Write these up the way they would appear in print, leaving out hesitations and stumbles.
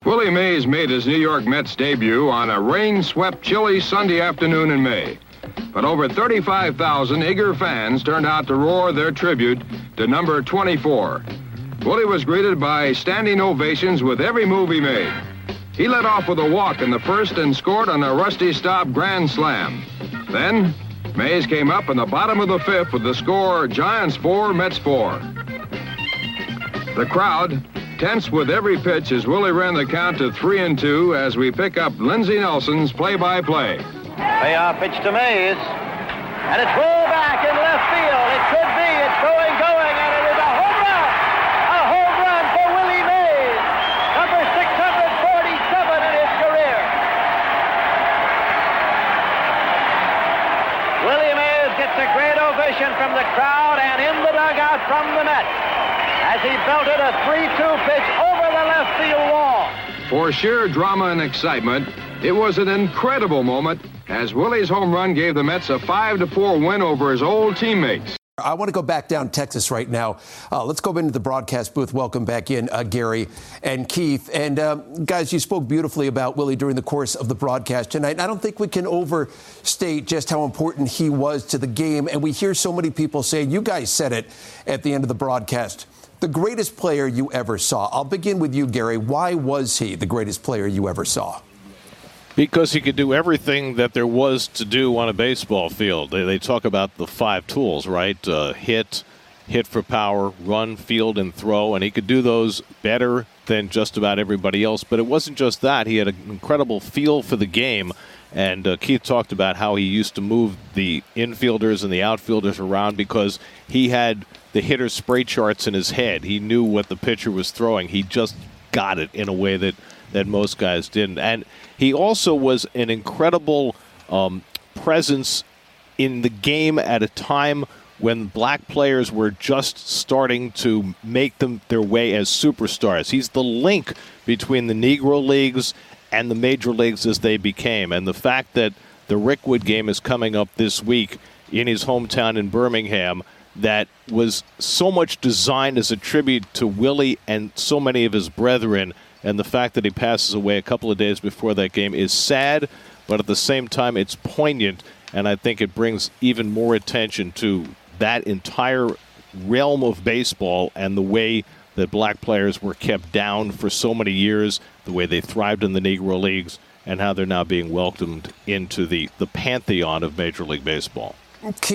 Willie Mays made his New York Mets debut on a rain-swept, chilly Sunday afternoon in May. But over 35,000 eager fans turned out to roar their tribute to number 24. Willie was greeted by standing ovations with every move he made. He led off with a walk in the first and scored on a Rusty Staub grand slam. Then, Mays came up in the bottom of the fifth with the score Giants 4, Mets 4. The crowd tense with every pitch as Willie ran the count to 3-2 as we pick up Lindsey Nelson's play-by-play. Payoff pitch to Mays, and it's rolled back in left field. It could be. It's going, and it is a home run. A home run for Willie Mays, number 647 in his career. Willie Mays gets a great ovation from the crowd and in the dugout from the Mets as he belted a 3-2 pitch over the left field wall. For sheer drama and excitement, it was an incredible moment as Willie's home run gave the Mets a 5-4 win over his old teammates. I want to go back down Texas right now. Let's go into the broadcast booth. Welcome back in, Gary and Keith. And guys, you spoke beautifully about Willie during the course of the broadcast tonight. I don't think we can overstate just how important he was to the game. And we hear so many people say, you guys said it at the end of the broadcast, the greatest player you ever saw. I'll begin with you, Gary. Why was he the greatest player you ever saw? Because he could do everything that there was to do on a baseball field. They talk about the 5 tools, right? Hit for power, run, field, and throw. And he could do those better than just about everybody else. But it wasn't just that. He had an incredible feel for the game. And Keith talked about how he used to move the infielders and the outfielders around because he had the hitter's spray charts in his head. He knew what the pitcher was throwing. He just got it in a way that most guys didn't. And he also was an incredible presence in the game at a time when black players were just starting to make them their way as superstars. He's the link between the Negro Leagues and the major leagues as they became. And the fact that the Rickwood game is coming up this week in his hometown in Birmingham, that was so much designed as a tribute to Willie and so many of his brethren. And the fact that he passes away a couple of days before that game is sad, but at the same time it's poignant, and I think it brings even more attention to that entire realm of baseball and the way that black players were kept down for so many years, the way they thrived in the Negro Leagues, and how they're now being welcomed into the pantheon of Major League Baseball. Okay.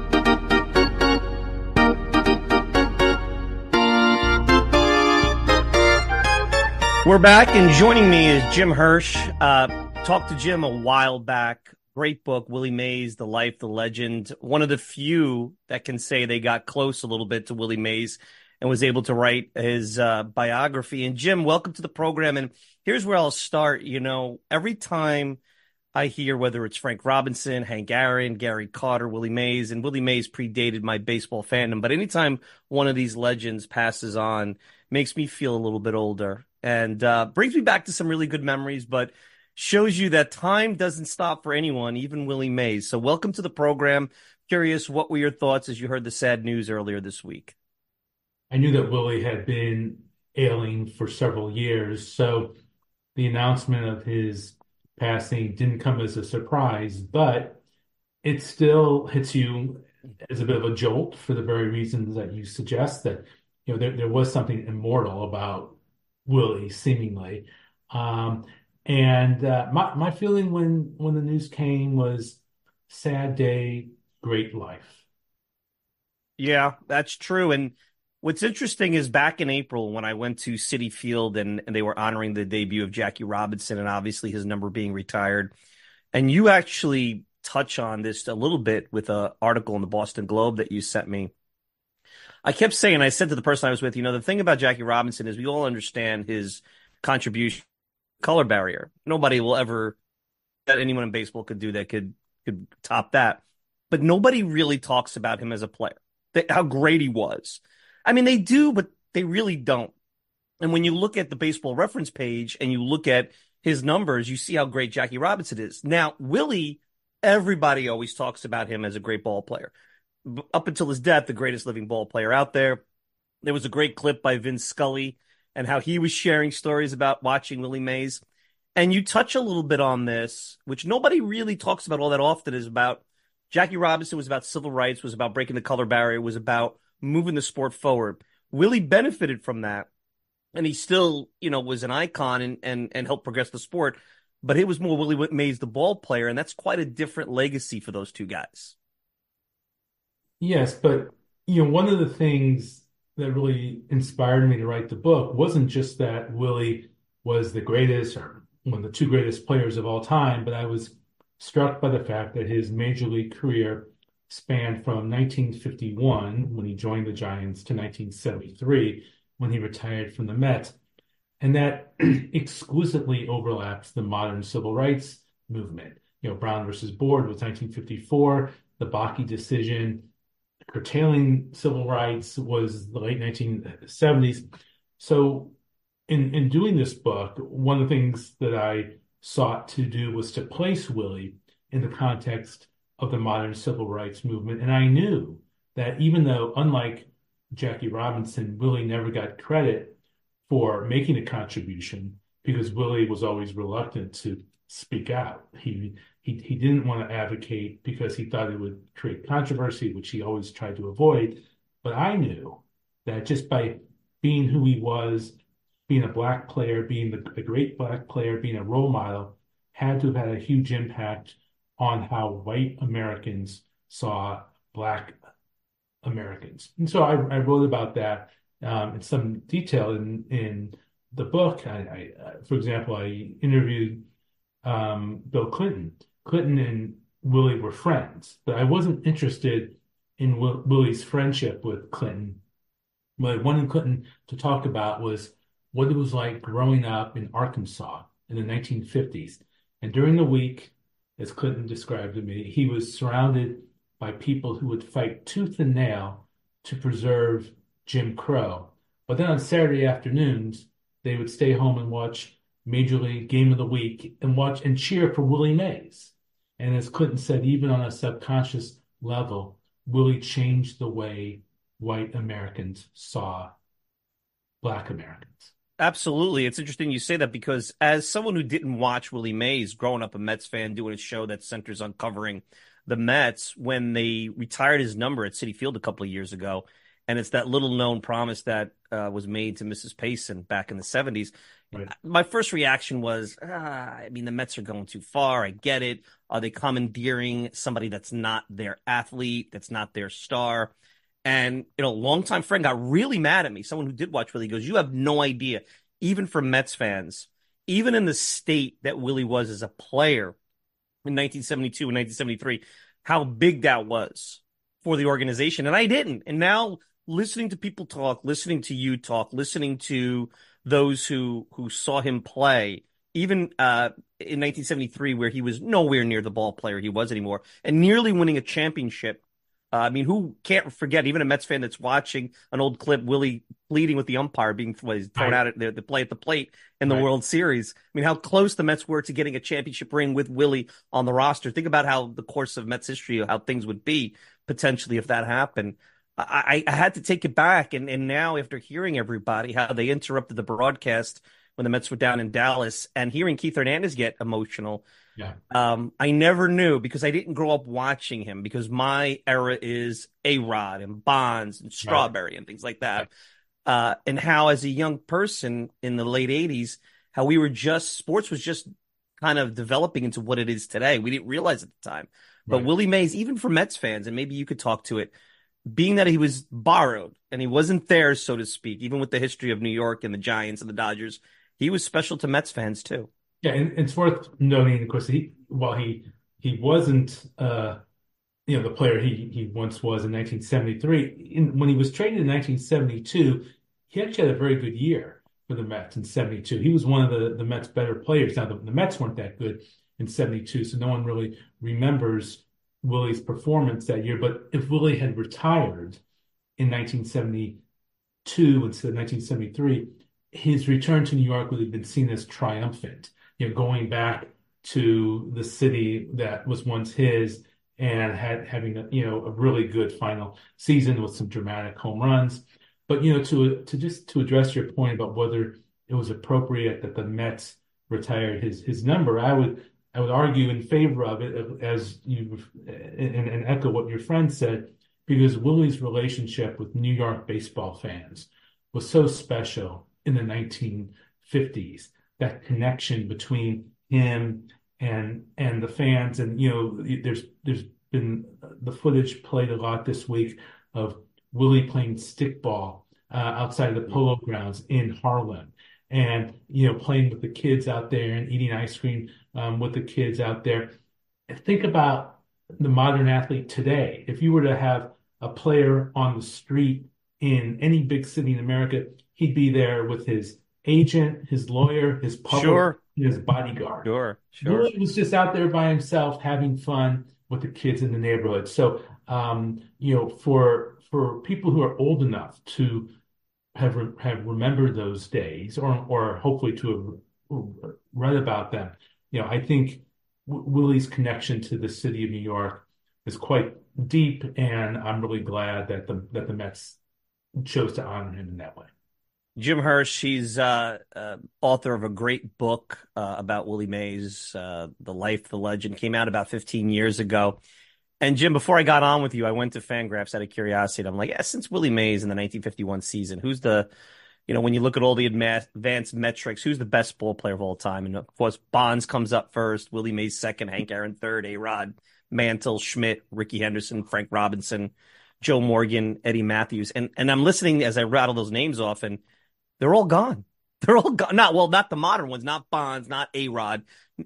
We're back, and joining me is Jim Hirsch. Talked to Jim a while back. Great book, Willie Mays, The Life, the Legend. One of the few that can say they got close a little bit to Willie Mays and was able to write his biography. And Jim, welcome to the program. And here's where I'll start. You know, every time I hear, whether it's Frank Robinson, Hank Aaron, Gary Carter, Willie Mays, and Willie Mays predated my baseball fandom, but anytime one of these legends passes on, makes me feel a little bit older. And brings me back to some really good memories, but shows you that time doesn't stop for anyone, even Willie Mays. So welcome to the program. Curious, what were your thoughts as you heard the sad news earlier this week? I knew that Willie had been ailing for several years, so the announcement of his passing didn't come as a surprise, but it still hits you as a bit of a jolt for the very reasons that you suggest, that there was something immortal about Willie, seemingly. And my feeling when the news came was sad day, great life. Yeah, that's true. And what's interesting is back in April when I went to Citi Field and they were honoring the debut of Jackie Robinson and obviously his number being retired. And you actually touch on this a little bit with an article in the Boston Globe that you sent me. I kept saying, I said to the person I was with, the thing about Jackie Robinson is we all understand his contribution, color barrier. Nobody will ever, that anyone in baseball could do that could top that. But nobody really talks about him as a player, how great he was. I mean, they do, but they really don't. And when you look at the baseball reference page and you look at his numbers, you see how great Jackie Robinson is. Now, Willie, everybody always talks about him as a great ball player. Up until his death, the greatest living ball player out there. There was a great clip by Vince Scully and how he was sharing stories about watching Willie Mays. And you touch a little bit on this, which nobody really talks about all that often, is about Jackie Robinson was about civil rights, was about breaking the color barrier, was about moving the sport forward. Willie benefited from that. And he still, was an icon and helped progress the sport. But it was more Willie Mays, the ball player, and that's quite a different legacy for those two guys. Yes, but one of the things that really inspired me to write the book wasn't just that Willie was the greatest or one of the two greatest players of all time, but I was struck by the fact that his major league career spanned from 1951, when he joined the Giants, to 1973, when he retired from the Mets. And that exquisitely overlaps the modern civil rights movement. Brown versus Board was 1954. The Bakke decision curtailing civil rights was the late 1970s. So in doing this book, one of the things that I sought to do was to place Willie in the context of the modern civil rights movement. And I knew that even though, unlike Jackie Robinson, Willie never got credit for making a contribution, because Willie was always reluctant to speak out. He didn't want to advocate because he thought it would create controversy, which he always tried to avoid. But I knew that just by being who he was, being a black player, being the great black player, being a role model, had to have had a huge impact on how white Americans saw black Americans. And so I wrote about that in some detail in the book. For example, I interviewed Bill Clinton. Clinton and Willie were friends, but I wasn't interested in Willie's friendship with Clinton. What I wanted Clinton to talk about was what it was like growing up in Arkansas in the 1950s. And during the week, as Clinton described to me, he was surrounded by people who would fight tooth and nail to preserve Jim Crow. But then on Saturday afternoons, they would stay home and watch Major League Game of the Week and watch and cheer for Willie Mays. And as Clinton said, even on a subconscious level, Willie changed the way white Americans saw black Americans. Absolutely. It's interesting you say that, because as someone who didn't watch Willie Mays, growing up a Mets fan, doing a show that centers on covering the Mets, when they retired his number at Citi Field a couple of years ago, and it's that little known promise that was made to Mrs. Payson back in the 70s. Right. My first reaction was, the Mets are going too far. I get it. Are they commandeering somebody that's not their athlete, that's not their star? And, a longtime friend got really mad at me. Someone who did watch Willie goes, you have no idea, even for Mets fans, even in the state that Willie was as a player in 1972 and 1973, how big that was for the organization. And I didn't. And now listening to people talk, listening to you talk, listening to those who saw him play, even in 1973, where he was nowhere near the ball player he was anymore, and nearly winning a championship. Who can't forget, even a Mets fan that's watching an old clip, Willie pleading with the umpire, being thrown out at the play at the plate in the World Series. How close the Mets were to getting a championship ring with Willie on the roster. Think about how the course of Mets history, how things would be potentially if that happened. I had to take it back. And now, after hearing everybody, how they interrupted the broadcast when the Mets were down in Dallas, and hearing Keith Hernandez get emotional, I never knew, because I didn't grow up watching him, because my era is A-Rod and Bonds and Strawberry and things like that. And how, as a young person in the late 80s, how sports was just kind of developing into what it is today. We didn't realize at the time. But Willie Mays, even for Mets fans, and maybe you could talk to it, being that he was borrowed and he wasn't there, so to speak, even with the history of New York and the Giants and the Dodgers, he was special to Mets fans too. Yeah, and it's worth noting, of course, while he wasn't the player he once was in 1973, when he was traded in 1972, he actually had a very good year for the Mets in 72. He was one of the Mets' better players. Now, the Mets weren't that good in 72, so no one really remembers Willie's performance that year. But if Willie had retired in 1972 instead of 1973, his return to New York would have been seen as triumphant. Going back to the city that was once his, and having a really good final season with some dramatic home runs. But to address your point about whether it was appropriate that the Mets retired his number, I would argue in favor of it, as you and echo what your friend said, because Willie's relationship with New York baseball fans was so special in the 1950s. That connection between him and the fans, and there's been the footage played a lot this week of Willie playing stickball outside of the Polo Grounds in Harlem, and playing with the kids out there and eating ice cream with the kids out there. Think about the modern athlete today. If you were to have a player on the street in any big city in America, he'd be there with his agent, his lawyer, his public, Sure. and his bodyguard. Sure. Willie was just out there by himself having fun with the kids in the neighborhood. So, for people who are old enough to have remembered those days, or hopefully to have read about them, I think Willie's connection to the city of New York is quite deep, and I'm really glad that the Mets chose to honor him in that way. Jim Hirsch, he's author of a great book about Willie Mays, The Life, the Legend, came out about 15 years ago. And Jim, before I got on with you, I went to Fangraphs out of curiosity, and I'm like, since Willie Mays in the 1951 season, who's when you look at all the advanced metrics, who's the best ball player of all time? And of course, Bonds comes up first, Willie Mays second, Hank Aaron third, A-Rod, Mantle, Schmidt, Rickey Henderson, Frank Robinson, Joe Morgan, Eddie Matthews. And I'm listening as I rattle those names off, and they're all gone. They're all gone. Not the modern ones, not Bonds, not A-Rod,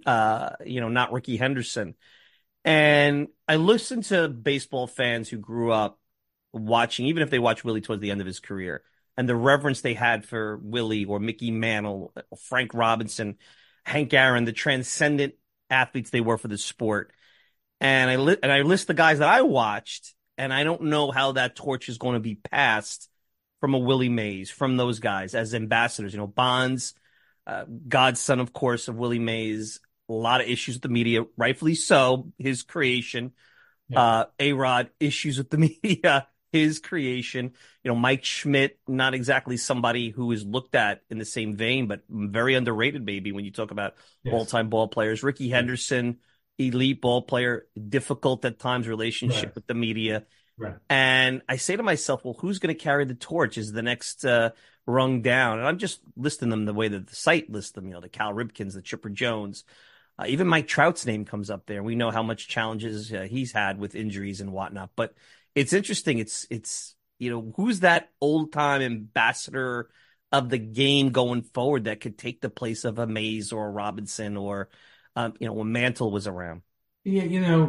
not Rickey Henderson. And I listened to baseball fans who grew up watching, even if they watched Willie towards the end of his career, and the reverence they had for Willie or Mickey Mantle, Frank Robinson, Hank Aaron, the transcendent athletes they were for the sport. And I list the guys that I watched, and I don't know how that torch is going to be passed from a Willie Mays, from those guys as ambassadors. Bonds, godson, of course, of Willie Mays. A lot of issues with the media, rightfully so, his creation. Yeah. A-Rod, issues with the media, his creation. Mike Schmidt, not exactly somebody who is looked at in the same vein, but very underrated maybe when you talk about all-time ball players. Rickey Henderson, elite ball player, difficult at times relationship with the media. Right. And I say to myself, well, who's going to carry the torch is the next rung down? And I'm just listing them the way that the site lists them, the Cal Ripkins, the Chipper Jones. Even Mike Trout's name comes up there. We know how much challenges he's had with injuries and whatnot. But it's interesting. It's who's that old-time ambassador of the game going forward that could take the place of a Mays or a Robinson or, when Mantle was around? Yeah,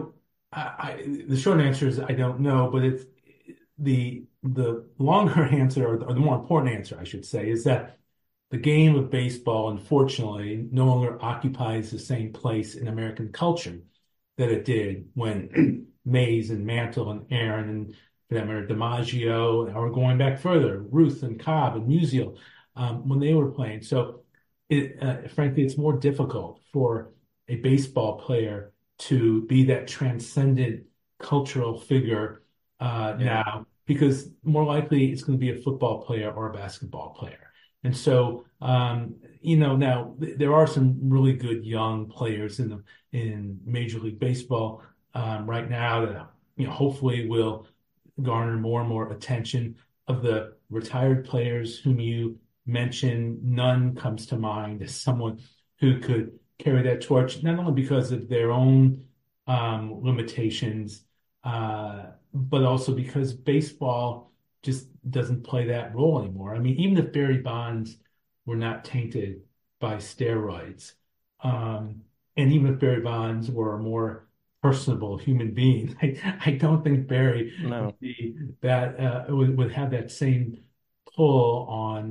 the short answer is I don't know, but it's the longer answer, or the more important answer, I should say, is that the game of baseball, unfortunately, no longer occupies the same place in American culture that it did when Mays and Mantle and Aaron and, for that matter, DiMaggio, or going back further, Ruth and Cobb and Musial, when they were playing. So, frankly, it's more difficult for a baseball player to be that transcendent cultural figure now, because more likely it's going to be a football player or a basketball player. And so, now there are some really good young players in Major League Baseball right now that hopefully will garner more and more attention. Of the retired players whom you mentioned, none comes to mind as someone who could carry that torch, not only because of their own limitations, but also because baseball just doesn't play that role anymore. I mean, even if Barry Bonds were not tainted by steroids, and even if Barry Bonds were a more personable human being, I don't think Barry would be that would have that same pull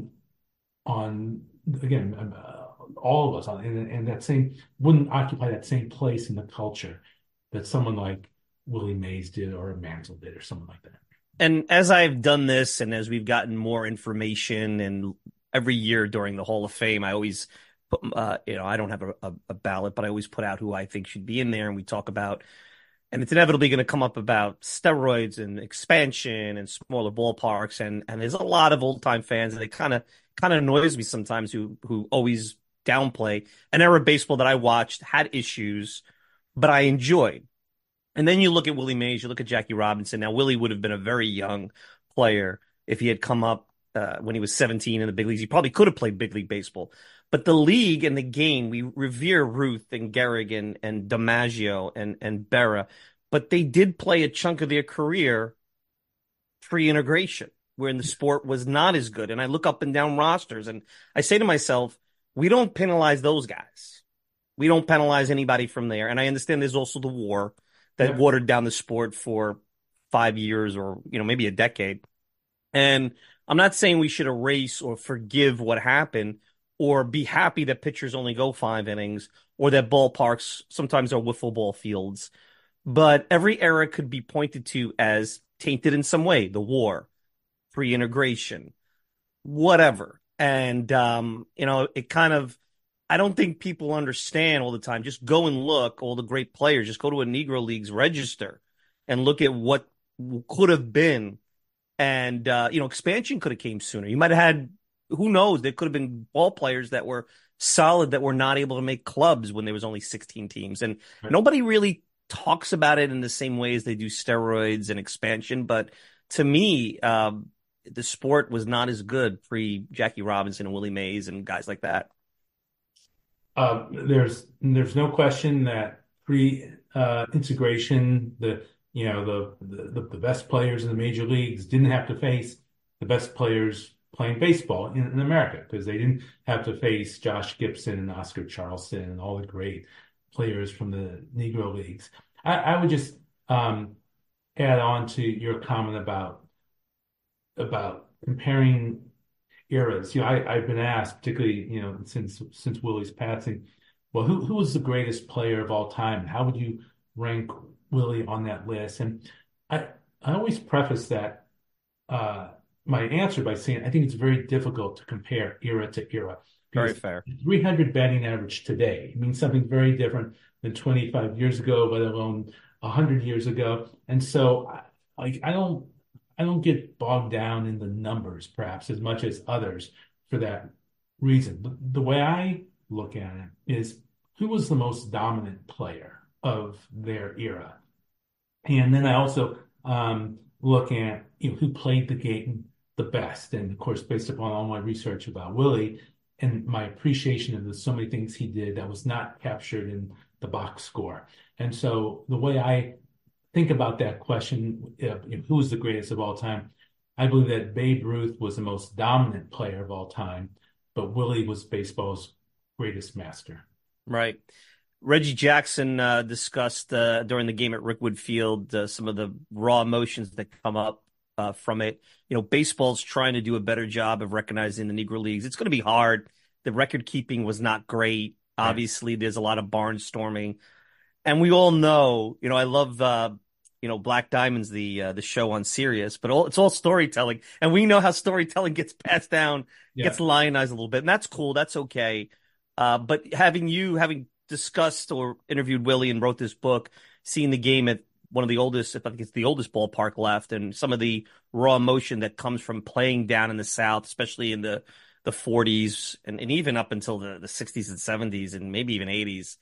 on again all of us, and that same wouldn't occupy that same place in the culture that someone like Willie Mays did, or Mantle did, or someone like that. And as I've done this, and as we've gotten more information, and every year during the Hall of Fame, I always put, I don't have a ballot, but I always put out who I think should be in there. And we talk about And it's inevitably going to come up about steroids and expansion and smaller ballparks. And there's a lot of old time fans, and it kind of annoys me sometimes who always downplay an era of baseball that I watched, had issues, but I enjoyed. And then you look at Willie Mays, you look at Jackie Robinson. Now, Willie would have been a very young player if he had come up when he was 17 in the big leagues. He probably could have played big league baseball. But the league and the game, we revere Ruth and Gehrig and DiMaggio and Berra, but they did play a chunk of their career pre-integration, wherein the sport was not as good. And I look up and down rosters, and I say to myself, we don't penalize those guys. We don't penalize anybody from there. And I understand there's also the war that watered down the sport for 5 years or, maybe a decade. And I'm not saying we should erase or forgive what happened or be happy that pitchers only go 5 innings or that ballparks sometimes are wiffle ball fields. But every era could be pointed to as tainted in some way. The war, pre-integration, whatever. And, it kind of, I don't think people understand all the time. Just go and look, all the great players, just go to a Negro Leagues register and look at what could have been. And, expansion could have came sooner. You might have had, who knows, there could have been ball players that were solid that were not able to make clubs when there was only 16 teams. And nobody really talks about it in the same way as they do steroids and expansion. But to me, the sport was not as good pre Jackie Robinson and Willie Mays and guys like that. There's no question that pre-integration, the best players in the major leagues didn't have to face the best players playing baseball in America, because they didn't have to face Josh Gibson and Oscar Charleston and all the great players from the Negro Leagues. I would just add on to your comment about comparing eras. I've been asked, particularly, since Willie's passing, well, who was the greatest player of all time? How would you rank Willie on that list? And I always preface that my answer by saying I think it's very difficult to compare era to era. Very fair. 300 batting average today means something very different than 25 years ago, let alone 100 years ago. And so I don't get bogged down in the numbers, perhaps, as much as others for that reason. But the way I look at it is, who was the most dominant player of their era? And then I also look at who played the game the best. And of course, based upon all my research about Willie and my appreciation of so many things he did that was not captured in the box score. And so the way I think about that question, who is the greatest of all time, I believe that Babe Ruth was the most dominant player of all time, but Willie was baseball's greatest master. Right. Reggie Jackson discussed during the game at Rickwood Field some of the raw emotions that come up from it. Baseball's trying to do a better job of recognizing the Negro Leagues. It's going to be hard. The record keeping was not great. Right. Obviously, there's a lot of barnstorming. And we all know, I love, Black Diamonds, the show on Sirius, but it's all storytelling. And we know how storytelling gets passed down, gets lionized a little bit. And that's cool. That's okay. But having discussed or interviewed Willie and wrote this book, seeing the game at one of the oldest, if I think it's the oldest ballpark left, and some of the raw emotion that comes from playing down in the South, especially in the 40s and even up until the 60s and 70s and maybe even 80s.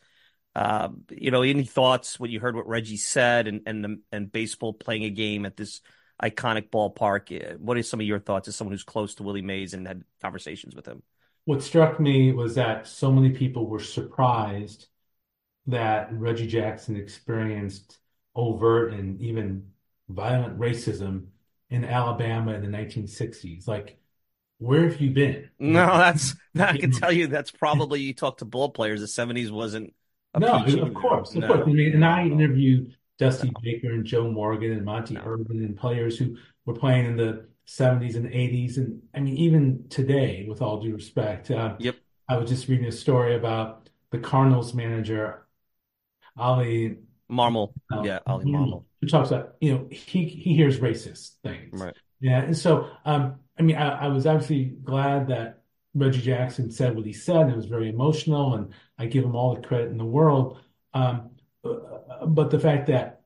Any thoughts when you heard what Reggie said and baseball playing a game at this iconic ballpark? What are some of your thoughts as someone who's close to Willie Mays and had conversations with him? What struck me was that so many people were surprised that Reggie Jackson experienced overt and even violent racism in Alabama in the 1960s. Like, where have you been? No, I can tell you that's probably, you talk to ball players, the 70s wasn't No, of course. I mean, and I interviewed Dusty Baker and Joe Morgan and Monty Irvin and players who were playing in the 70s and 80s. And I mean, even today, with all due respect, I was just reading a story about the Cardinals manager, Ollie Marmol. Ollie Marmol. Who talks about, he hears racist things. Right. Yeah. And so, I was absolutely glad that Reggie Jackson said what he said. It was very emotional, and I give him all the credit in the world. But the fact that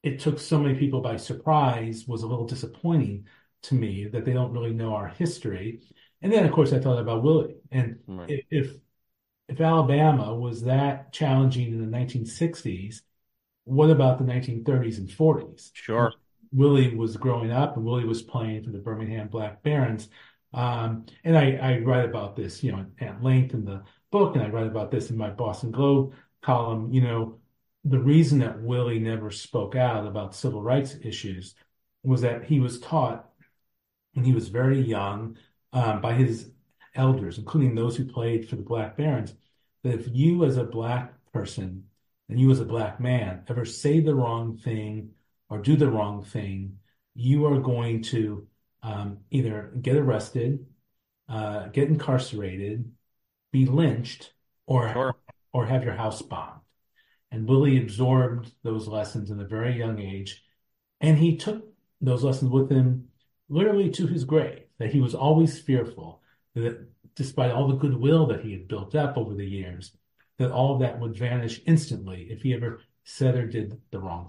it took so many people by surprise was a little disappointing to me that they don't really know our history. And then, of course, I thought about Willie. And Right. if Alabama was that challenging in the 1960s, what about the 1930s and 40s? Sure. Willie was growing up and Willie was playing for the Birmingham Black Barons. And I write about this, at length in the book, and I write about this in my Boston Globe column. The reason that Willie never spoke out about civil rights issues was that he was taught when he was very young by his elders, including those who played for the Black Barons, that if you as a Black person and you as a Black man ever say the wrong thing or do the wrong thing, you are going to either get arrested, get incarcerated, be lynched, Sure. or have your house bombed. And Willie absorbed those lessons in a very young age, and he took those lessons with him literally to his grave, that he was always fearful that despite all the goodwill that he had built up over the years, that all of that would vanish instantly if he ever said or did the wrong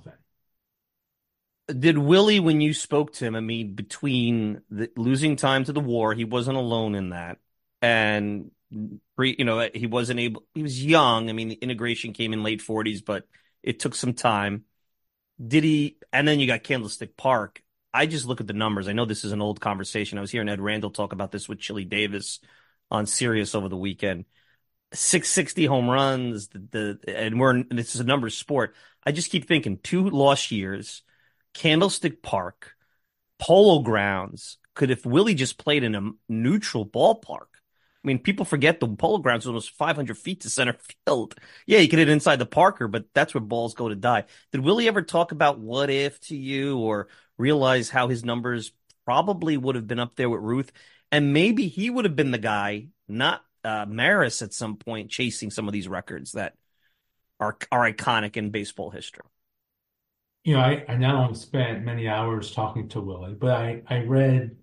thing. Did Willie, when you spoke to him, I mean, between losing time to the war, he wasn't alone in that, and he wasn't able. He was young. I mean, the integration came in late 40s, but it took some time. Did he? And then you got Candlestick Park. I just look at the numbers. I know this is an old conversation. I was hearing Ed Randall talk about this with Chili Davis on Sirius over the weekend. 660 home runs. This is a numbers sport. I just keep thinking 2 lost years. Candlestick Park, Polo Grounds. If Willie just played in a neutral ballpark? I mean, people forget the Polo Grounds was almost 500 feet to center field. Yeah, you could hit inside the Parker, but that's where balls go to die. Did Willie ever talk about what if to you or realize how his numbers probably would have been up there with Ruth? And maybe he would have been the guy, not Maris at some point, chasing some of these records that are iconic in baseball history. I not only spent many hours talking to Willie, but I read,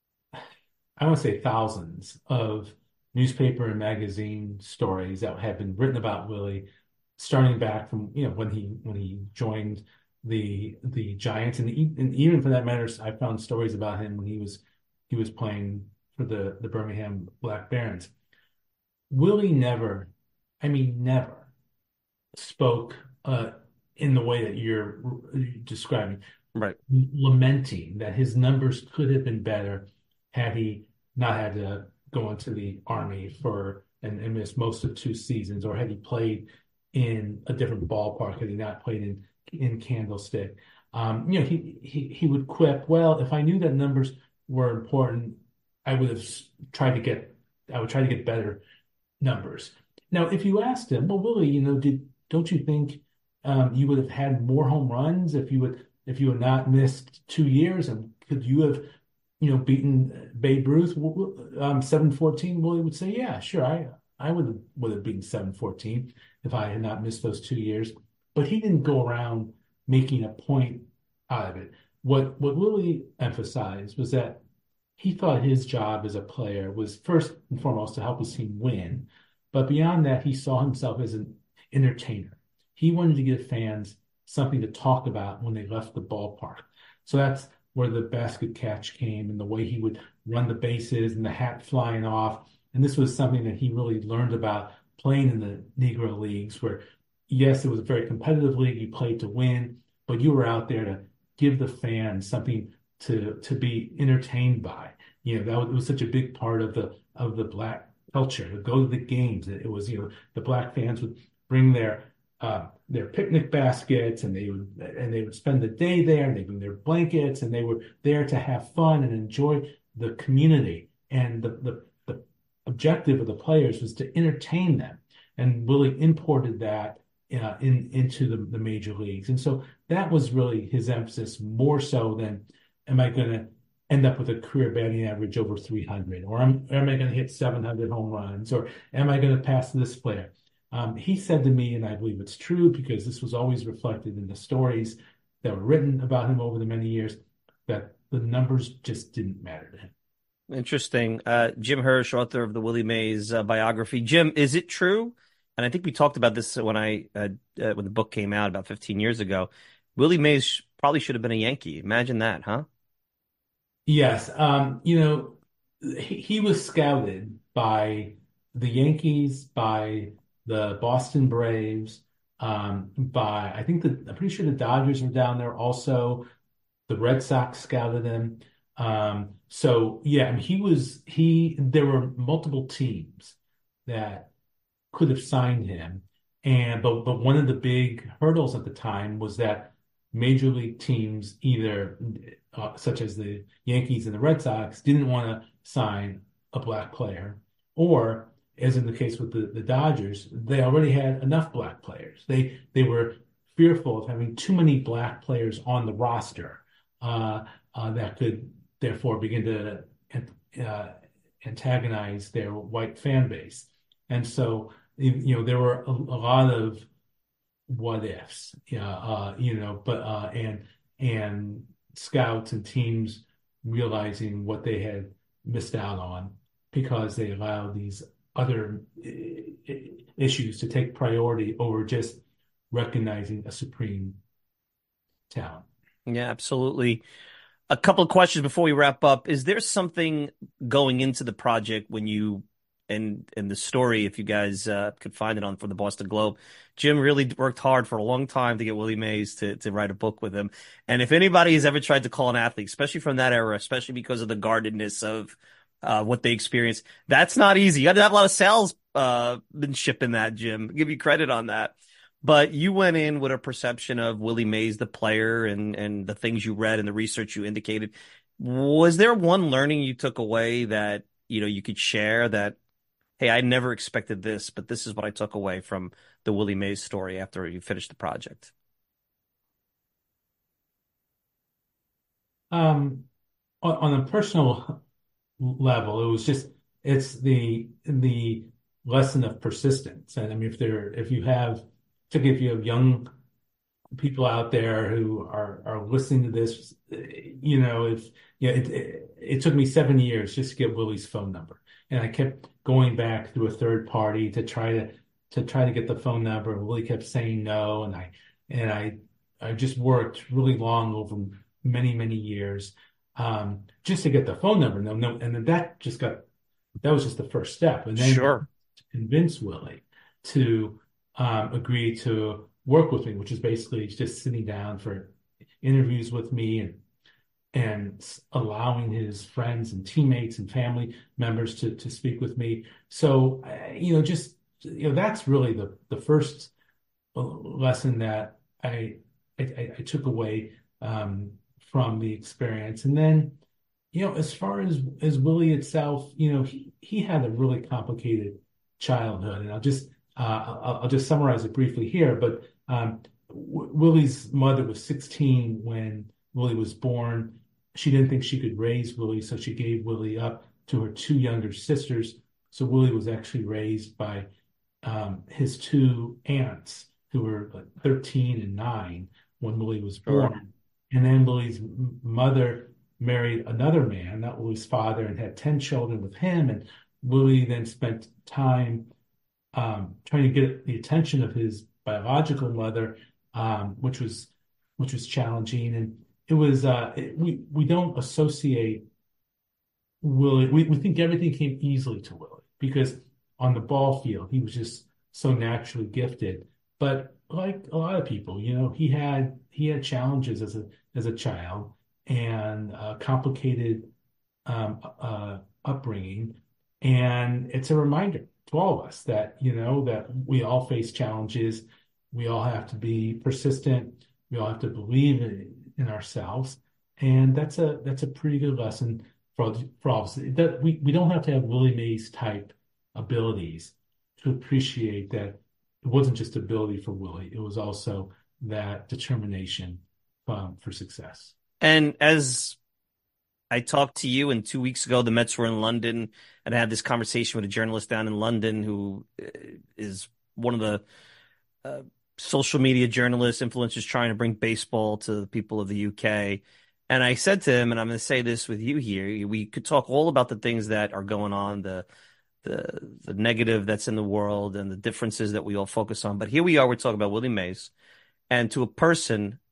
I want to say thousands of newspaper and magazine stories that have been written about Willie, starting back from when he joined the Giants, and even for that matter, I found stories about him when he was playing for the Birmingham Black Barons. Willie never, I mean, never spoke in the way that you're describing, Right. lamenting that his numbers could have been better had he not had to go into the Army and miss most of 2 seasons, or had he played in a different ballpark, had he not played in Candlestick. He would quip, well, if I knew that numbers were important, I would try to get better numbers. Now, if you asked him, well, Willie, don't you think you would have had more home runs if you had not missed 2 years, and could you have beaten Babe Ruth 714? Willie would say, yeah, sure, I would have beaten 714 if I had not missed those 2 years. But he didn't go around making a point out of it. What Willie emphasized was that he thought his job as a player was first and foremost to help his team win, but beyond that, he saw himself as an entertainer. He wanted to give fans something to talk about when they left the ballpark. So that's where the basket catch came, and the way he would run the bases and the hat flying off. And this was something that he really learned about playing in the Negro Leagues, where, yes, it was a very competitive league. You played to win, but you were out there to give the fans something to be entertained by. That was such a big part of the Black culture, to go to the games. It was, the Black fans would bring their picnic baskets, and they would spend the day there, and they bring their blankets, and they were there to have fun and enjoy the community. And the objective of the players was to entertain them. And Willie imported that into the major leagues. And so that was really his emphasis, more so than, am I going to end up with a career batting average over 300, or am I going to hit 700 home runs, or am I going to pass this player? He said to me, and I believe it's true because this was always reflected in the stories that were written about him over the many years, that the numbers just didn't matter to him. Interesting. Jim Hirsch, author of the Willie Mays biography. Jim, is it true? And I think we talked about this when the book came out about 15 years ago. Willie Mays probably should have been a Yankee. Imagine that, huh? Yes. He was scouted by the Yankees, by the Boston Braves, by I think I'm pretty sure the Dodgers were down there also. The Red Sox scouted him. So yeah, I mean, there were multiple teams that could have signed him. But one of the big hurdles at the time was that major league teams, either such as the Yankees and the Red Sox, didn't want to sign a black player, or as in the case with the Dodgers, they already had enough black players. They were fearful of having too many black players on the roster that could therefore begin to antagonize their white fan base. And so, there were a lot of what ifs, and scouts and teams realizing what they had missed out on because they allowed these other issues to take priority over just recognizing a supreme talent. Yeah, absolutely. A couple of questions before we wrap up. Is there something going into the project when you and the story, if you guys could find it from the Boston Globe, Jim really worked hard for a long time to get Willie Mays to write a book with him. And if anybody has ever tried to call an athlete, especially from that era, especially because of the guardedness of what they experienced, that's not easy. You got to have a lot of salesmanship in that, Jim. I'll give you credit on that. But you went in with a perception of Willie Mays, the player, and the things you read and the research you indicated. Was there one learning you took away that, you could share that, hey, I never expected this, but this is what I took away from the Willie Mays story after you finished the project? On a personal level, it's the lesson of persistence. And I mean, particularly if you have young people out there who are listening to this, it took me 7 years just to get Willie's phone number. And I kept going back through a third party to try to get the phone number. And Willie kept saying no. And I just worked really long over many, many years, just to get the phone number. No. And then that was just the first step. And then Sure. to convince Willie to agree to work with me, which is basically just sitting down for interviews with me and allowing his friends and teammates and family members to speak with me. So, that's really the first lesson that I took away from the experience. And then, as far as Willie itself, he had a really complicated childhood, and I'll just summarize it briefly here. But Willie's mother was 16 when Willie was born. She didn't think she could raise Willie, so she gave Willie up to her two younger sisters. So Willie was actually raised by his two aunts, who were like 13 and 9 when Willie was born. Sure. And then Willie's mother married another man, not Willie's father, and had 10 children with him. And Willie then spent time trying to get the attention of his biological mother, which was challenging. And it was we don't associate Willie. We think everything came easily to Willie because on the ball field he was just so naturally gifted. But like a lot of people, he had challenges as a child and a complicated upbringing. And it's a reminder to all of us that, that we all face challenges. We all have to be persistent. We all have to believe in ourselves. And that's a pretty good lesson for all of us. That we don't have to have Willie Mays type abilities to appreciate that it wasn't just ability for Willie. It was also that determination for success. And as I talked to you, and 2 weeks ago, the Mets were in London, and I had this conversation with a journalist down in London who is one of the social media journalists, influencers trying to bring baseball to the people of the UK. And I said to him, and I'm going to say this with you here, we could talk all about the things that are going on, the negative that's in the world and the differences that we all focus on. But here we are, we're talking about Willie Mays. And to a person,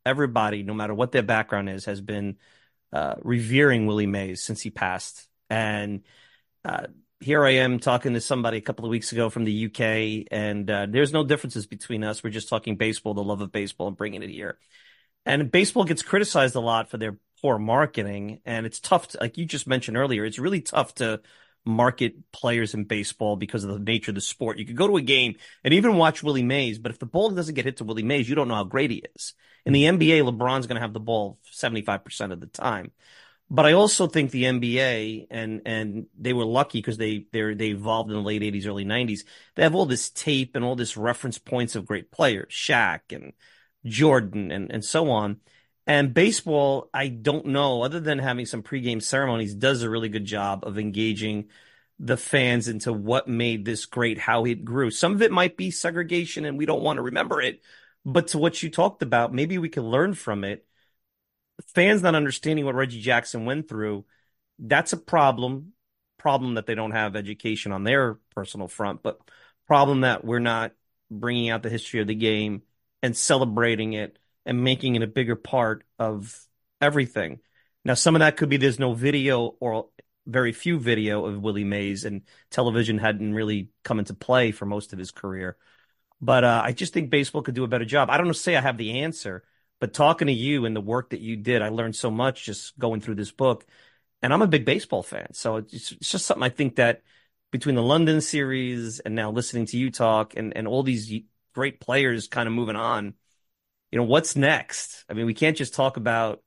everybody, no matter what their background is, has been revering Willie Mays since he passed. And here I am talking to somebody a couple of weeks ago from the UK, and there's no differences between us. We're just talking baseball, the love of baseball, and bringing it here. And baseball gets criticized a lot for their poor marketing, and it's tough to, like you just mentioned earlier, it's really tough to market players in baseball because of the nature of the sport. You could go to a game and even watch Willie Mays, but if the ball doesn't get hit to Willie Mays, you don't know how great he is. In the NBA, LeBron's going to have the ball 75% of the time. But I also think the NBA, and they were lucky because they evolved in the late 80s, early 90s. They have all this tape and all this reference points of great players, Shaq and Jordan and so on. And baseball, I don't know, other than having some pregame ceremonies, does a really good job of engaging the fans into what made this great, how it grew. Some of it might be segregation and we don't want to remember it. But to what you talked about, maybe we can learn from it. Fans not understanding what Reggie Jackson went through, that's a problem that they don't have education on their personal front, but problem that we're not bringing out the history of the game and celebrating it and making it a bigger part of everything. Now, some of that could be there's no video or very few video of Willie Mays, and television hadn't really come into play for most of his career. But I just think baseball could do a better job. I don't say I have the answer, but talking to you and the work that you did, I learned so much just going through this book. And I'm a big baseball fan. So it's just something I think that between the London series and now listening to you talk and all these great players kind of moving on, what's next? I mean, we can't just talk about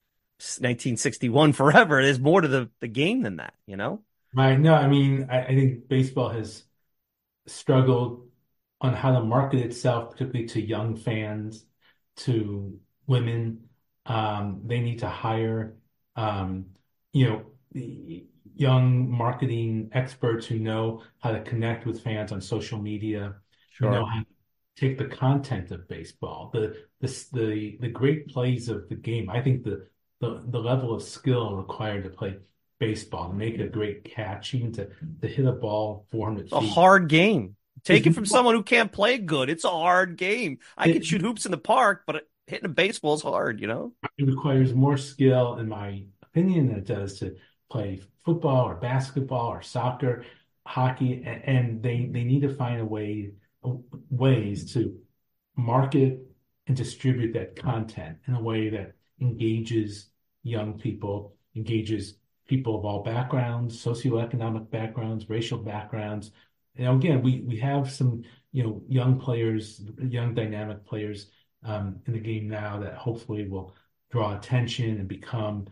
1961 forever. There's more to the game than that, Right. No, I mean, I think baseball has struggled on how to market itself, particularly to young fans, to women. They need to hire, young marketing experts who know how to connect with fans on social media, who know how to take the content of baseball, the great plays of the game. I think the level of skill required to play baseball, to make a great catch, even to hit a ball 400 feet. A hard game. Take it from someone who can't play good. It's a hard game. I can shoot hoops in the park, but hitting a baseball is hard, It requires more skill, in my opinion, than it does to play football or basketball or soccer, hockey, and they need to find ways to market and distribute that content in a way that engages young people, engages people of all backgrounds, socioeconomic backgrounds, racial backgrounds. Again, we have some, young players, young dynamic players in the game now that hopefully will draw attention and become,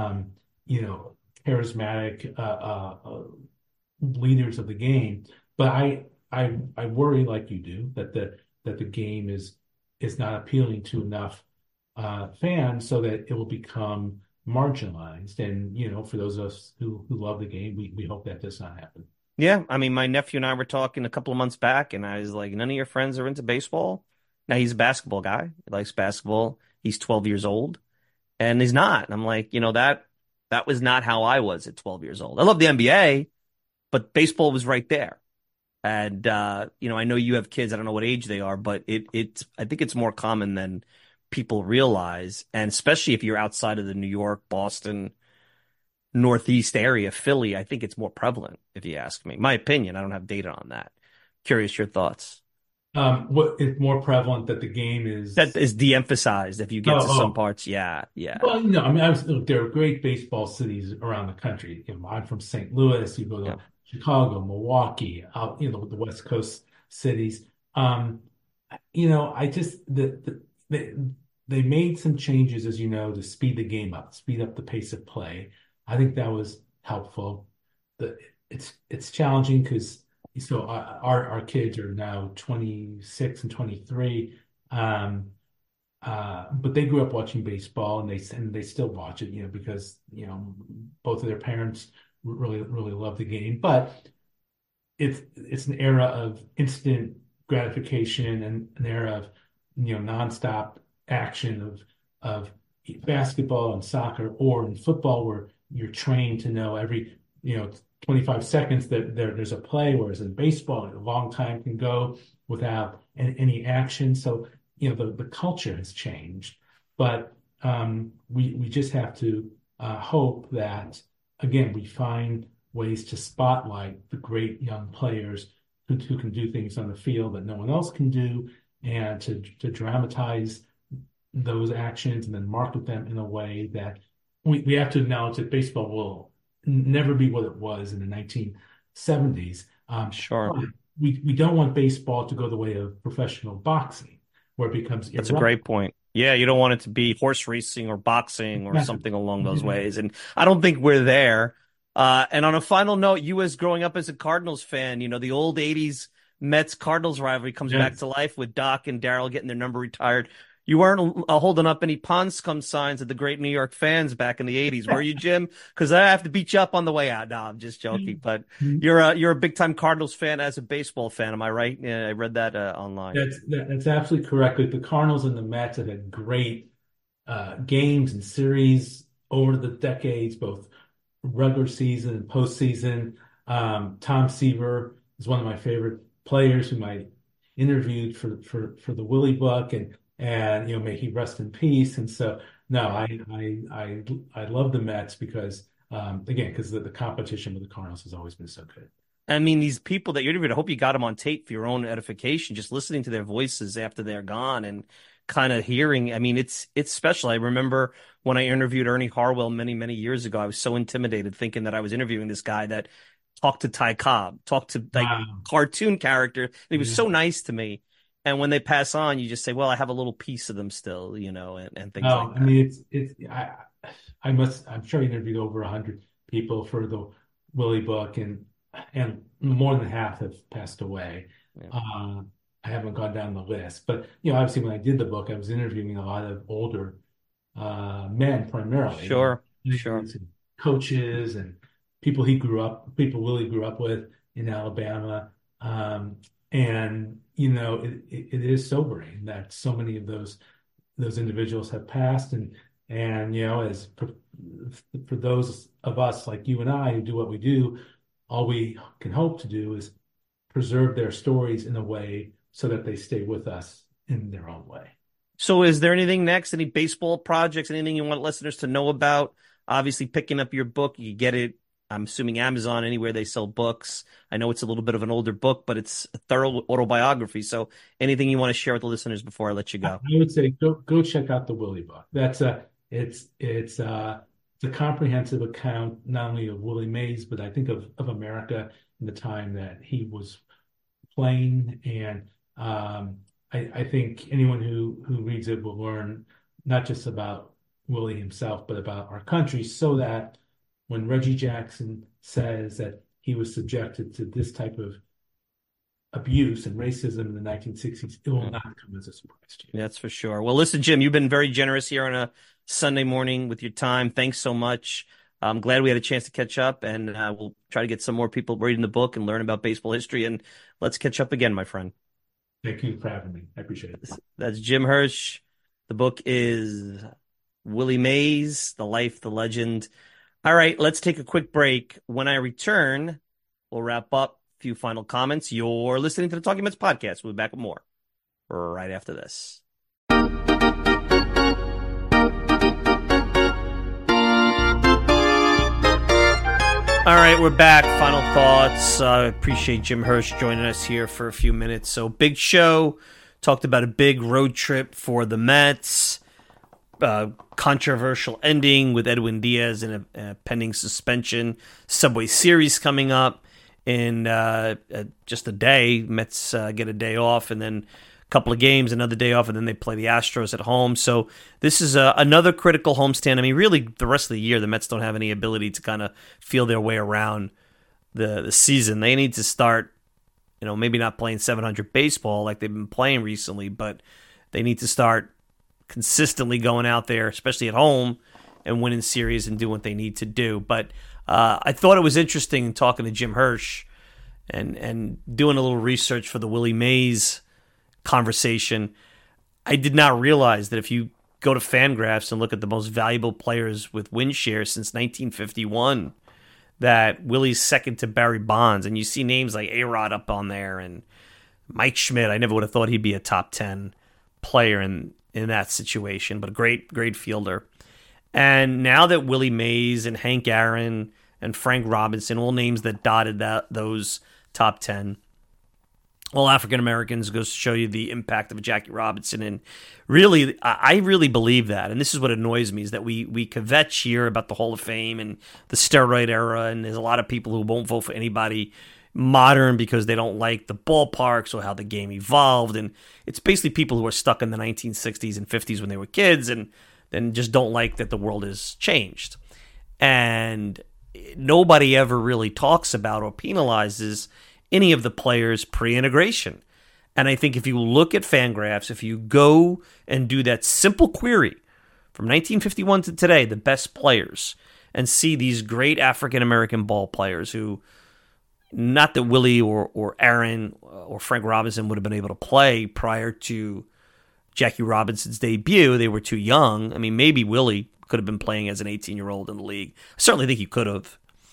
charismatic leaders of the game. But I worry, like you do, that the game is not appealing to enough fans, so that it will become marginalized. And for those of us who love the game, we hope that does not happen. Yeah, I mean, my nephew and I were talking a couple of months back, and I was like, none of your friends are into baseball? Now, he's a basketball guy. He likes basketball. He's 12 years old, and he's not. And I'm like, that was not how I was at 12 years old. I love the NBA, but baseball was right there. And, I know you have kids. I don't know what age they are, but I think it's more common than people realize. And especially if you're outside of the New York, Boston, Northeast area, Philly, I think it's more prevalent, if you ask me. My opinion, I don't have data on that. Curious your thoughts. What is more prevalent, that the game is de-emphasized if you get to some parts. Yeah. Well, I mean, there are great baseball cities around the country. I'm from St. Louis. You go to Chicago, Milwaukee, out, the West Coast cities. I just they made some changes, as you know, to speed the game up, speed up the pace of play. I think that was helpful. It's challenging because our kids are now 26 and 23, but they grew up watching baseball, and they still watch it, because both of their parents really love the game. But it's an era of instant gratification and an era of nonstop action of basketball and soccer, or in football, where you're trained to know every 25 seconds that there's a play, whereas in baseball a long time can go without any action. So the culture has changed. But we just have to hope that, again, we find ways to spotlight the great young players who can do things on the field that no one else can do, and to dramatize those actions and then market them in a way that we have to acknowledge that baseball will never be what it was in the 1970s. Sure. We don't want baseball to go the way of professional boxing, where it becomes That's a great point. Yeah, you don't want it to be horse racing or boxing or Yeah. something along those ways. And I don't think we're there. And on a final note, you as growing up as a Cardinals fan, the old 80s Mets Cardinals rivalry comes back Yes. to life with Doc and Darryl getting their number retired. You weren't holding up any pond scum signs of the great New York fans back in the 80s, were you, Jim? Because I have to beat you up on the way out. No, I'm just joking. But you're a big time Cardinals fan as a baseball fan. Am I right? Yeah, I read that online. That's absolutely correct. Like, the Cardinals and the Mets have had great games and series over the decades, both regular season and postseason. Tom Seaver is one of my favorite players whom I interviewed for the Willie book, and may he rest in peace. And so, no, I love the Mets because again, because the competition with the Cardinals has always been so good. I mean, these people that you interviewed, I hope you got them on tape for your own edification, just listening to their voices after they're gone and kind of hearing. I mean, it's special. I remember when I interviewed Ernie Harwell many, many years ago, I was so intimidated thinking that I was interviewing this guy that talked to Ty Cobb, talked to cartoon character. And he was so nice to me. And when they pass on, you just say, well, I have a little piece of them still, and things like that. I mean, I'm sure I interviewed over 100 people for the Willie book, and more than half have passed away. Yeah. I haven't gone down the list, but obviously when I did the book, I was interviewing a lot of older men primarily. Sure. Coaches and people Willie grew up with in Alabama. And it is sobering that so many of those individuals have passed, and as for those of us like you and I who do what we do, all we can hope to do is preserve their stories in a way so that they stay with us in their own way. So is there anything next? Any baseball projects? Anything you want listeners to know about? Obviously, picking up your book, you get it, I'm assuming, Amazon, anywhere they sell books. I know it's a little bit of an older book, but it's a thorough autobiography. So anything you want to share with the listeners before I let you go? I would say go check out the Willie book. It's a comprehensive account not only of Willie Mays, but I think of America in the time that he was playing. And I think anyone who reads it will learn not just about Willie himself, but about our country, so that when Reggie Jackson says that he was subjected to this type of abuse and racism in the 1960s, it will not come as a surprise to you. That's for sure. Well, listen, Jim, you've been very generous here on a Sunday morning with your time. Thanks so much. I'm glad we had a chance to catch up, and we'll try to get some more people reading the book and learn about baseball history, and let's catch up again, my friend. Thank you for having me. I appreciate it. That's Jim Hirsch. The book is Willie Mays, The Life, the Legend. All right, let's take a quick break. When I return, we'll wrap up. A few final comments. You're listening to the Talking Mets podcast. We'll be back with more right after this. All right, we're back. Final thoughts. I appreciate Jim Hirsch joining us here for a few minutes. So, big show. Talked about a big road trip for the Mets. Controversial ending with Edwin Diaz in a pending suspension. Subway Series coming up in just a day. Mets get a day off, and then a couple of games, another day off, and then they play the Astros at home. So this is another critical homestand. I mean, really, the rest of the year, the Mets don't have any ability to kind of feel their way around the season. They need to start, maybe not playing 700 baseball like they've been playing recently, but they need to start consistently going out there, especially at home, and winning series and doing what they need to do. But I thought it was interesting talking to Jim Hirsch and doing a little research for the Willie Mays conversation. I did not realize that if you go to Fangraphs and look at the most valuable players with win shares since 1951, that Willie's second to Barry Bonds, and you see names like A-Rod up on there and Mike Schmidt. I never would have thought he'd be a top 10 player in that situation, but a great fielder. And now that Willie Mays and Hank Aaron and Frank Robinson, all names that dotted those top 10, all African Americans, goes to show you the impact of Jackie Robinson. And really, I really believe that. And this is what annoys me, is that we kvetch here about the Hall of Fame and the steroid era, and there's a lot of people who won't vote for anybody modern because they don't like the ballparks or how the game evolved. And it's basically people who are stuck in the 1960s and 50s when they were kids and then just don't like that the world has changed. And nobody ever really talks about or penalizes any of the players pre-integration. And I think if you look at Fangraphs, if you go and do that simple query from 1951 to today, the best players, and see these great African-American ball players who, not that Willie or Aaron or Frank Robinson would have been able to play prior to Jackie Robinson's debut. They were too young. I mean, maybe Willie could have been playing as an 18-year-old in the league. I certainly think he could have.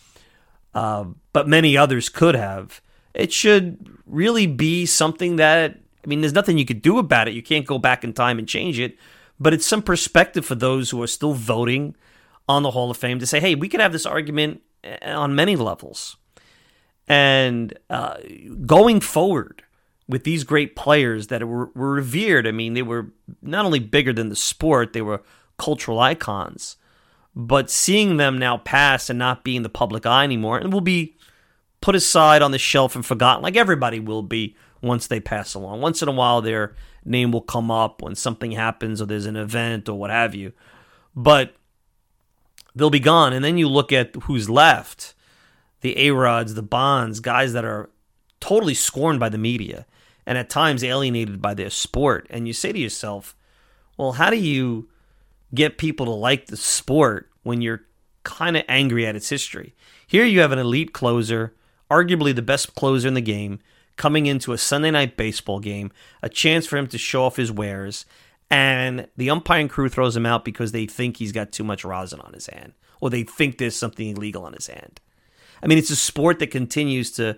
But many others could have. It should really be something that, I mean, there's nothing you could do about it. You can't go back in time and change it. But it's some perspective for those who are still voting on the Hall of Fame to say, hey, we could have this argument on many levels. And going forward with these great players that were revered, I mean, they were not only bigger than the sport, they were cultural icons. But seeing them now pass and not be in the public eye anymore, and will be put aside on the shelf and forgotten, like everybody will be once they pass along. Once in a while, their name will come up when something happens or there's an event or what have you. But they'll be gone. And then you look at who's left. The A-Rods, the Bonds, guys that are totally scorned by the media and at times alienated by their sport. And you say to yourself, well, how do you get people to like the sport when you're kind of angry at its history? Here you have an elite closer, arguably the best closer in the game, coming into a Sunday night baseball game, a chance for him to show off his wares, and the umpiring crew throws him out because they think he's got too much rosin on his hand, or they think there's something illegal on his hand. I mean, it's a sport that continues to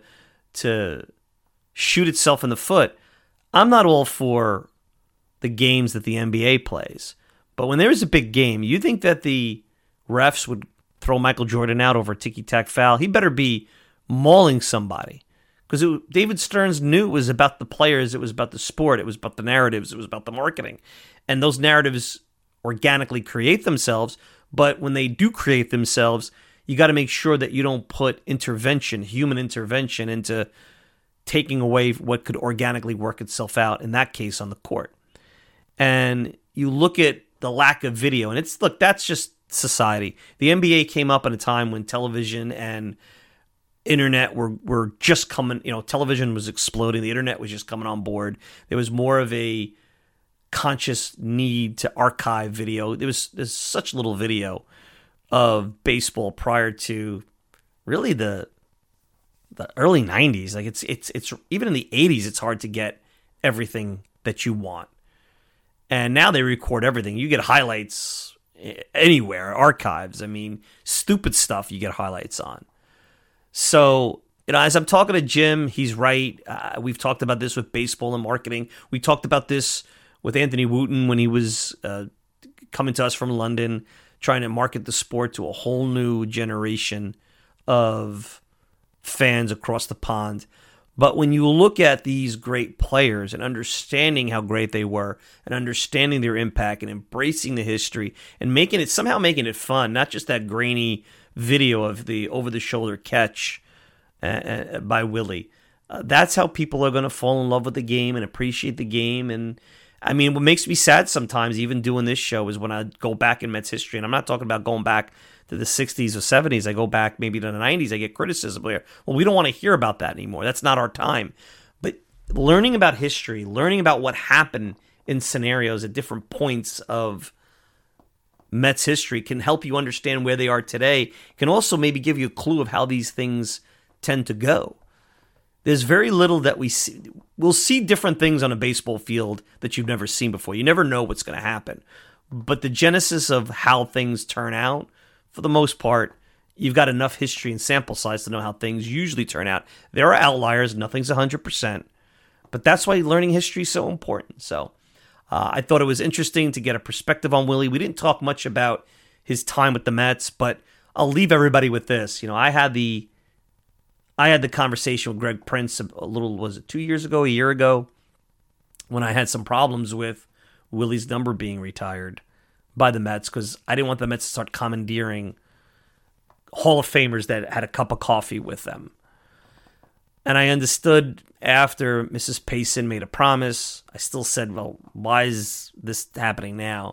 shoot itself in the foot. I'm not all for the games that the NBA plays, but when there's a big game, you think that the refs would throw Michael Jordan out over a ticky-tack foul? He better be mauling somebody. Because David Stearns knew it was about the players, it was about the sport, it was about the narratives, it was about the marketing. And those narratives organically create themselves, but when they do create themselves, you got to make sure that you don't put intervention, human intervention, into taking away what could organically work itself out, in that case on the court. And you look at the lack of video, and that's just society. The NBA came up at a time when television and internet were just coming, television was exploding, the internet was just coming on board. There was more of a conscious need to archive video. There's such little video of baseball prior to really the early 90s. Like it's even in the 80s, it's hard to get everything that you want. And now they record everything. You get highlights anywhere, archives. I mean, stupid stuff you get highlights on. So, as I'm talking to Jim, he's right. We've talked about this with baseball and marketing. We talked about this with Anthony Wooten when he was coming to us from London, trying to market the sport to a whole new generation of fans across the pond. But when you look at these great players and understanding how great they were and understanding their impact and embracing the history and somehow making it fun, not just that grainy video of the over-the-shoulder catch by Willie, that's how people are going to fall in love with the game and appreciate the game. And I mean, what makes me sad sometimes, even doing this show, is when I go back in Mets history, and I'm not talking about going back to the 60s or 70s. I go back maybe to the 90s. I get criticism there. Well, we don't want to hear about that anymore. That's not our time. But learning about history, learning about what happened in scenarios at different points of Mets history can help you understand where they are today. Can also maybe give you a clue of how these things tend to go. There's very little that we see. We'll see different things on a baseball field that you've never seen before. You never know what's going to happen. But the genesis of how things turn out, for the most part, you've got enough history and sample size to know how things usually turn out. There are outliers. Nothing's 100%. But that's why learning history is so important. So I thought it was interesting to get a perspective on Willie. We didn't talk much about his time with the Mets, but I'll leave everybody with this. I had the conversation with Greg Prince was it 2 years ago, a year ago, when I had some problems with Willie's number being retired by the Mets, because I didn't want the Mets to start commandeering Hall of Famers that had a cup of coffee with them. And I understood after Mrs. Payson made a promise, I still said, well, why is this happening now?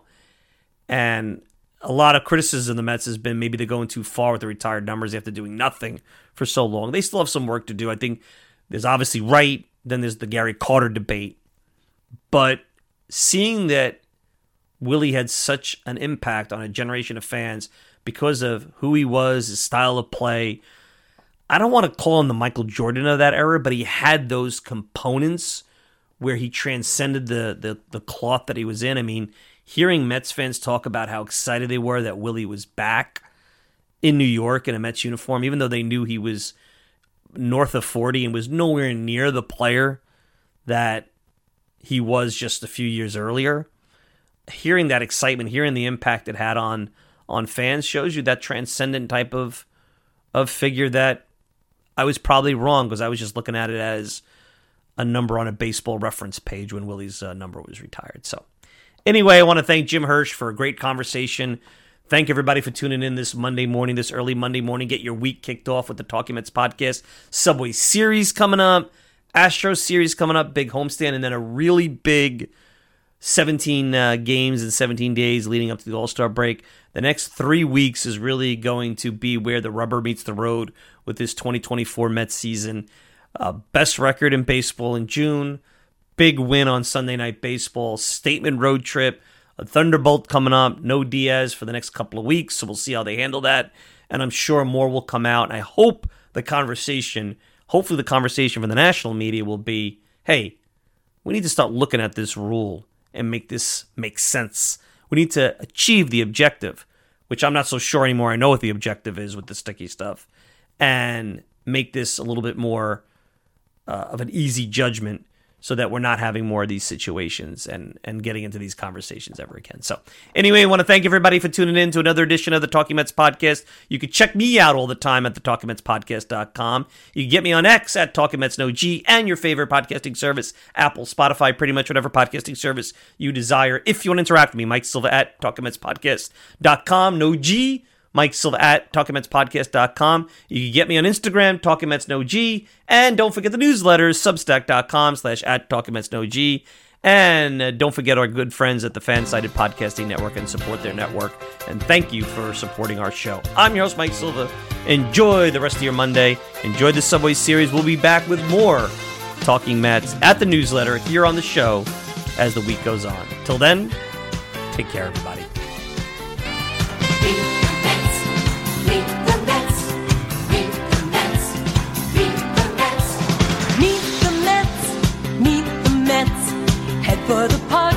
And a lot of criticism of the Mets has been maybe they're going too far with the retired numbers after doing nothing for so long. They still have some work to do. I think there's obviously Wright, then there's the Gary Carter debate. But seeing that Willie had such an impact on a generation of fans because of who he was, his style of play, I don't want to call him the Michael Jordan of that era, but he had those components where he transcended the cloth that he was in. I mean, hearing Mets fans talk about how excited they were that Willie was back in New York in a Mets uniform, even though they knew he was north of 40 and was nowhere near the player that he was just a few years earlier. Hearing that excitement, hearing the impact it had on fans shows you that transcendent type of figure that I was probably wrong, because I was just looking at it as a number on a baseball reference page when Willie's number was retired. So anyway, I want to thank Jim Hirsch for a great conversation. Thank everybody for tuning in this early Monday morning. Get your week kicked off with the Talking Mets podcast. Subway Series coming up, Astros Series coming up, big homestand, and then a really big 17 games in 17 days leading up to the All-Star break. The next 3 weeks is really going to be where the rubber meets the road with this 2024 Mets season. Best record in baseball in June. Big win on Sunday Night Baseball. Statement road trip. A Thunderbolt coming up. No Diaz for the next couple of weeks, so we'll see how they handle that. And I'm sure more will come out. And I hope hopefully the conversation for the national media will be, hey, we need to start looking at this rule and make this make sense. We need to achieve the objective, which I'm not so sure anymore. I know what the objective is with the sticky stuff, and make this a little bit more of an easy judgment so that we're not having more of these situations and getting into these conversations ever again. So anyway, I want to thank everybody for tuning in to another edition of the Talking Mets podcast. You can check me out all the time at thetalkingmetspodcast.com. You can get me on X at TalkingMetsNoG and your favorite podcasting service, Apple, Spotify, pretty much whatever podcasting service you desire. If you want to interact with me, Mike Silva at TalkingMetsPodcast.com. No G. Mike Silva at TalkingMetsPodcast.com. You can get me on Instagram, TalkingMetsNoG. And don't forget the newsletters, Substack.com/at TalkingMetsNoG. And don't forget our good friends at the Fansided Podcasting Network and support their network. And thank you for supporting our show. I'm your host, Mike Silva. Enjoy the rest of your Monday. Enjoy the Subway Series. We'll be back with more Talking Mets at the newsletter here on the show as the week goes on. Till then, take care, everybody. For the party.